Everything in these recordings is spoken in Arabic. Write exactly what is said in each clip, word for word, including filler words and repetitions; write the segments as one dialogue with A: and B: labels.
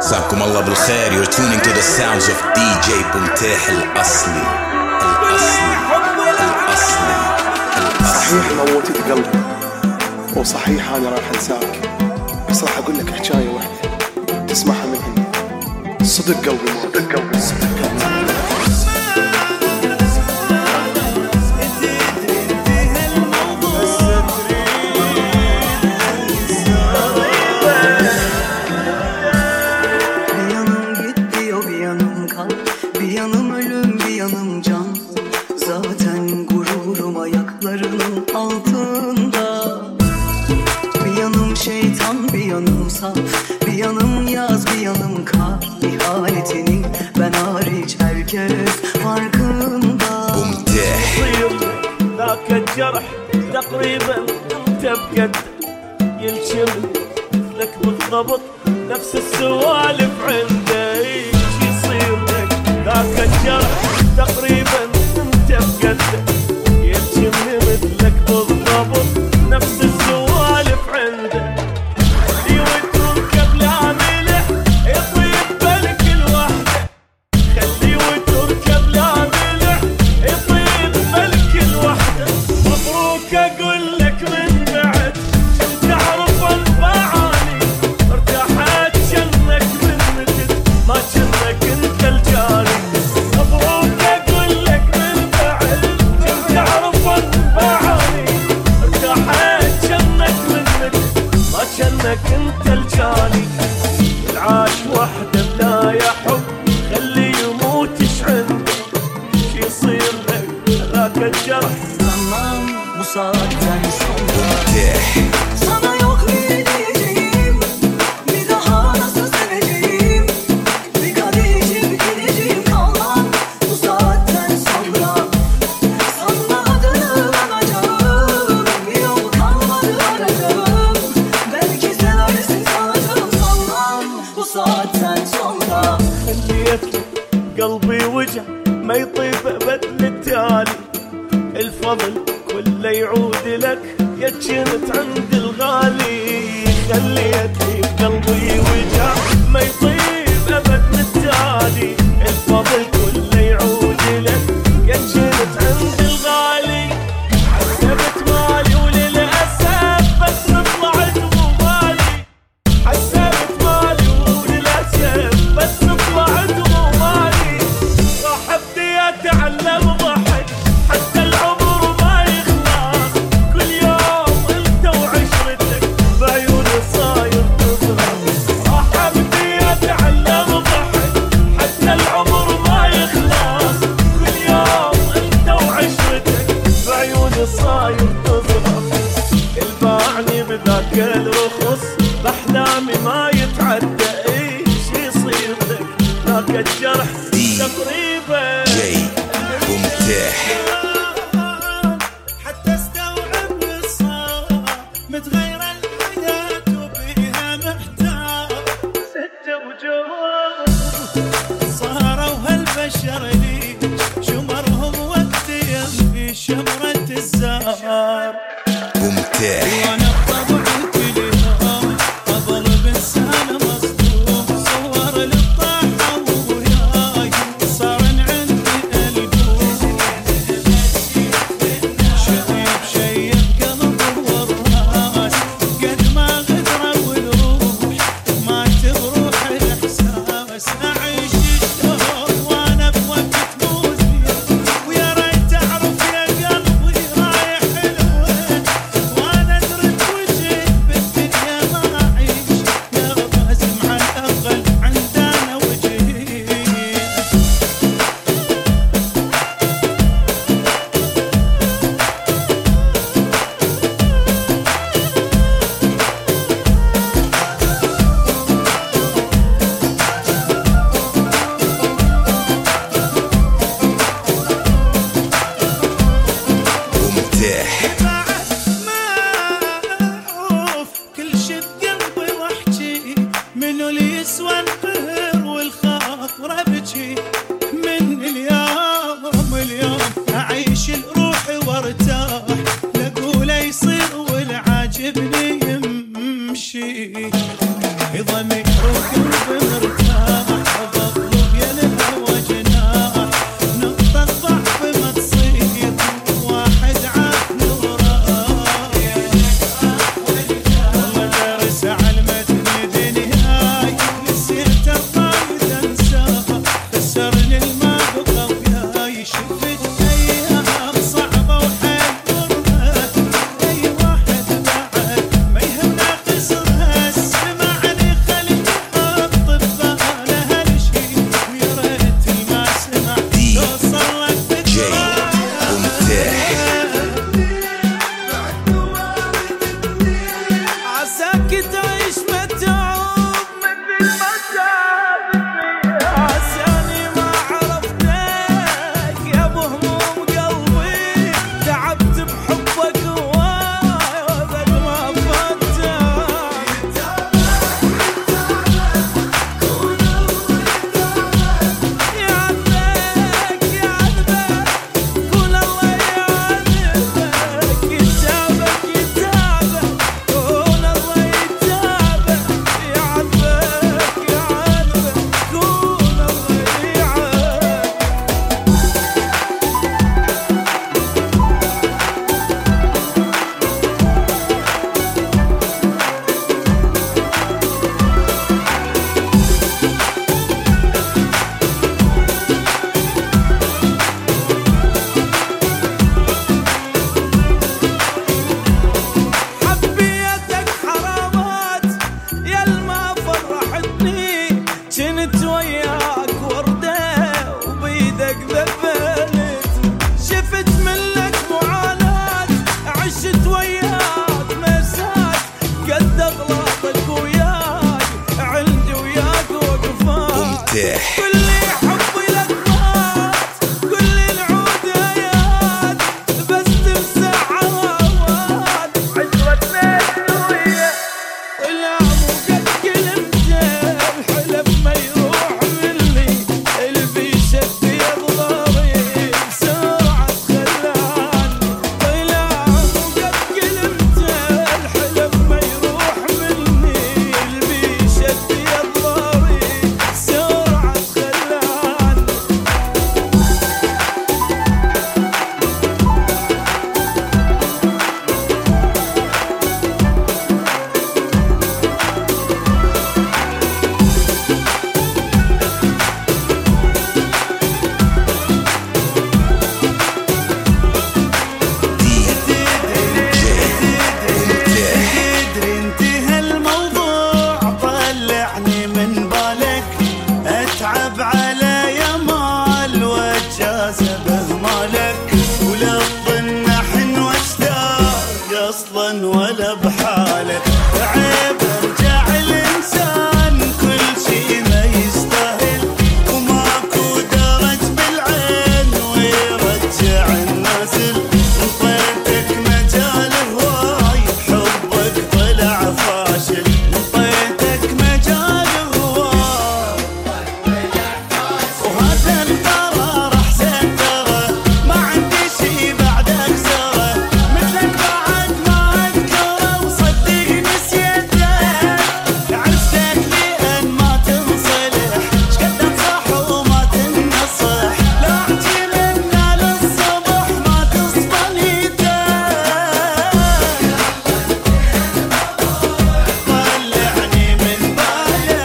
A: مساكم الله بالخير. You're tuning to the sounds of دي جي بومتاح الأصلي الأصلي الأصلي الأصلي.
B: صحيح موتت قلبي وصحيح أنا راح أنساك، بس راح أقول لك حكاية واحدة تسمعها مني. صدق قلبي موت، صدق قلبي صدق قلبي.
C: Zaten gururum ayaklarının altında. Bir yanım şeytan, bir yanım saf, bir yanım yaz, bir yanım kar. İhanetinin ben hariç herkes farkında.
D: يصير ذاك الجرح تقريبا انت بقد يلشم لك بالضبط نفس السوالف عنده. ايش يصير لك ذاك الجرح تقريبا بقد يلجم مثلك بالضبط نفس السوالف عنده. خلي وتركب لا ملح يطيب بالك الوحده. خلي وتركب لا ملح يطيب بالك الوحده. مبروك اقول لك من بعد تعرف المعاني. ارتاحت جنك من مثل ما جنك انت الجاني. كأنك انت الجاني. العاش وحده بلا يا حب خلي يموت ايش عنده. شي يصير لك ذاك الجرح
C: Zaman bu saatten sonra sana yok ne diyeceğim, bir daha nasıl seveceğim. Bir kadeh içip gideceğim kalmam bu saatten sonra. Sana adını anacağım, bir yol kalmadı aracağım. Belki seversin sanacağım sanmam bu saatten sonra.
D: خليت قلبي وجع ما يطيب ابد للتالي. الفضل كله يعود لك يا جنت عند الغالي. خليتني بقلبي وجع ما يطيب ابد للتالي. الفضل كله يعود لك يا جنت عند الغالي. حسبت مالي وللاسف بس طلعت مو مالي. حسبت مالي وللاسف بس طلعت مو مالي. راح ابدي اتعلم ضحك حتى العمر ما يخلص. كل يوم انت وعشرتك بعيوني صاير تظهر. راح ابدي اتعلم ضحك حتى العمر ما يخلص. كل يوم انت وعشرتك بعيوني صاير تظهر. الباعني بذاك الرخص باحلامي ما يتعدى. ايش يصير لك ذاك الجرح تقريبا
A: جي بومتاح.
E: حتى استوعب الصار متغيرة الحياة وبيها محتار.
D: ستة وجوه
E: صاروا هالبشر لي شمرهم وقتهم في شمرة الزهر.
A: بومتاح
E: وانا بطبع كلهم اضرب انسان مصدوم. صور للطاحة وياي صار عندي القوم. شيب شيب قلب والراس قد ما غدرة والروح ما تبروح الاحساس. اعيش الشهور وانا بوقت موزي ويا ريت اعرف يا قلبي رايح لوين. وانا درت وجهي بالدنيا ما اعيش يا غازي مع الاقل عندنا وجهي.
A: بومتاح
E: معروف كل شي بقلبي واحكي. منو اللي يسوى القهر والخاطر ابكي. من اليوم اليوم اعيش لروحي وارتاح. لا اقول يصير ولا عاجبني يمشي. ضمير وقلبي مرتاح بطلب يا الهوى جناح نقطة ضعف ما تصير واحد عقل وراح والله دارس علمتني دنياي نسيت الرايد انساها خسرني الما بقى وياي شفت ايام صعبة وحيل مرهق اي واحد بعد ما يهمنا قصرها سمعني خلي احط بباله هالشي ويا ريت ما سمع توصل لك عساك تعيش متعوب مثل ما تعبت عساني ما عرفتك يا ابو هموم قلبي تعبت بحبك هواي وابد ما فتك يعذبك يعذبك كل الله يعذبك يتعبك يتعبك كل الله يتعبك يعذبك يعذبك كل الله يعذبك حبيتك حرامات يا الما فرحتني جنت وياك وردة وبيدك ذبلت شفت منك معاناة عشت وياك مسات قد اغلاطك وياك عندي وياك وقفات كل حبي لك مات كل العود ايات بس تمسح عواد عشرتنا الدنيا طلع مو قد كلمته الحلف ما يروح مني البيشة بيضغري بسرعة خلاني طلع مو قد كلمته الحلف ما يروح مني البيشة بيضغري بسرعة خلاني تدري انتهى الموضوع طلعني من بالك اتعب على يمال وجاذبه مالك ولا تظن حن واشتاق اصلا ولا بحالك عيب ارجع الانسان كل شي ما يستاهل وماكو درج بالعين ويرجع النازل انطيتك مجال هواي حبك طلع فاشل انطيتك مجال هواي وهذا القرار احسن ترى ما عندي شي بعد اكسره مثلك بعد ما اذكره وصدق نسيته عرفتك لان ما تنصلح شقد انصح وما تنصح لا احكي منا للصبح ما تصفى نيته طلعني من بالك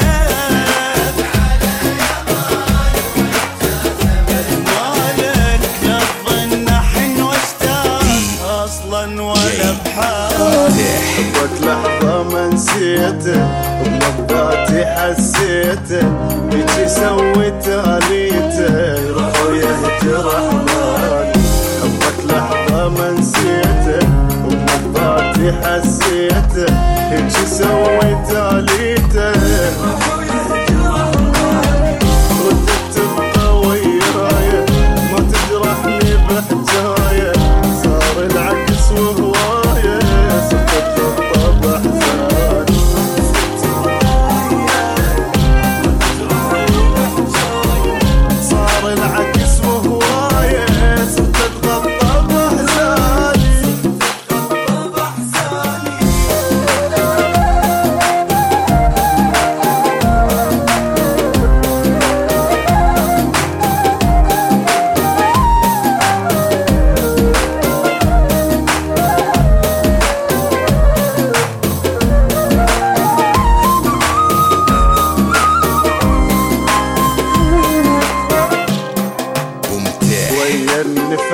E: مالك لا تظن حن واشتاق اصلا ولا بحالك
B: حبك لحظة ما نسيته بنظراتي حسيته هيجي سويت عليته يروح ويهجر احضاني حبك لحظة ما نسيته بنظراتي حسيته هيجي سويت عليته ردت تبقى وياي ما تجرحني بحجايه صار العكس وهوايه سكت خطة بحزاني صار العكس وهوايه سكت خطة بحزاني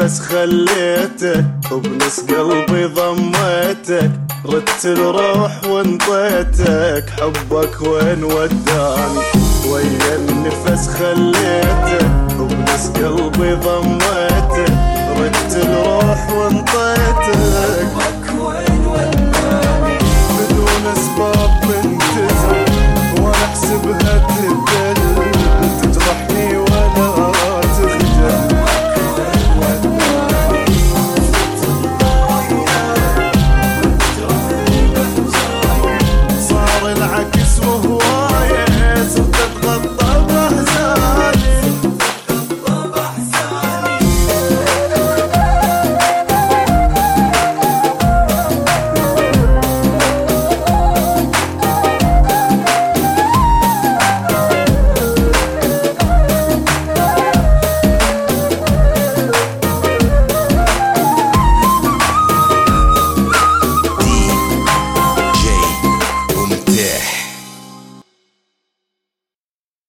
F: النفس خليتك وبنس قلبي ضميتك ردت الروح وانطيتك حبك وين وداني ويا النفس خليتك وبنس قلبي ضميتك ردت الروح وانطيتك